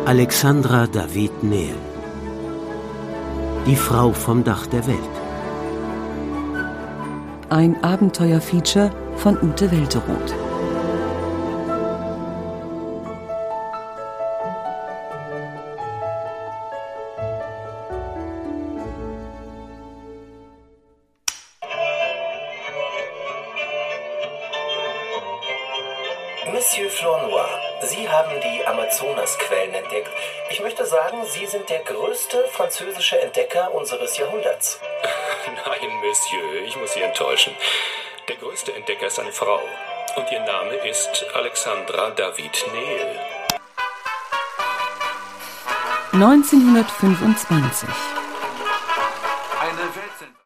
Alexandra David Neel. Die Frau vom Dach der Welt. Ein Abenteuer-Feature von Ute Welteroth. Monsieur Flournoy, Sie haben die Amazonasquellen entdeckt. Ich möchte sagen, Sie sind der größte französische Entdecker unseres Jahrhunderts. Nein, Monsieur, ich muss Sie enttäuschen. Der größte Entdecker ist eine Frau. Und ihr Name ist Alexandra David Neel. 1925